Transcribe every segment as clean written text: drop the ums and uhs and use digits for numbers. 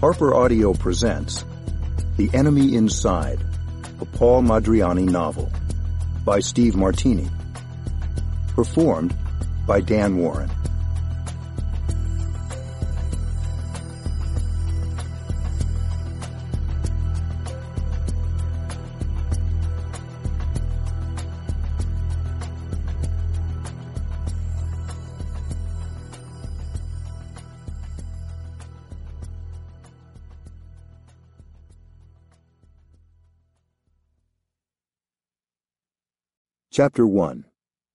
Harper Audio presents The Enemy Inside, a Paul Madriani novel, by Steve Martini. Performed by Dan Warren. Chapter 1.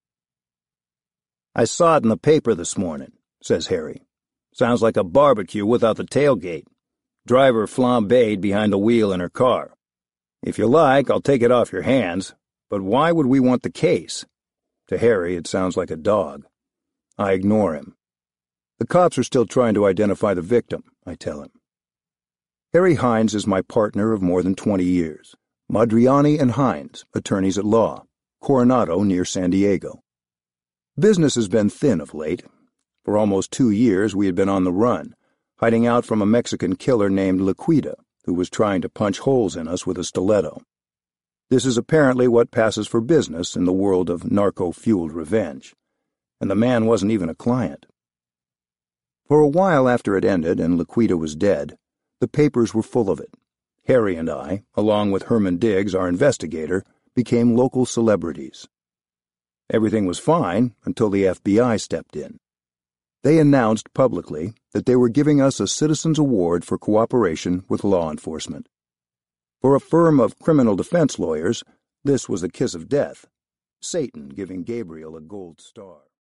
"I saw it in the paper this morning," says Harry. "Sounds like a barbecue without the tailgate. Driver flambéed behind the wheel in her car. If you like, I'll take it off your hands, but why would we want the case?" To Harry, it sounds like a dog. I ignore him. "The cops are still trying to identify the victim," I tell him. Harry Hines is my partner of more than 20 years. Madriani and Hines, attorneys at law. Coronado near San Diego. Business has been thin of late. For almost 2 years we had been on the run, hiding out from a Mexican killer named Liquida, who was trying to punch holes in us with a stiletto. This is apparently what passes for business in the world of narco-fueled revenge, and the man wasn't even a client. For a while after it ended and Liquida was dead, the papers were full of it. Harry and I, along with Herman Diggs, our investigator, became local celebrities. Everything was fine until the FBI stepped in. They announced publicly that they were giving us a Citizens Award for cooperation with law enforcement. For a firm of criminal defense lawyers, this was the kiss of death, Satan giving Gabriel a gold star.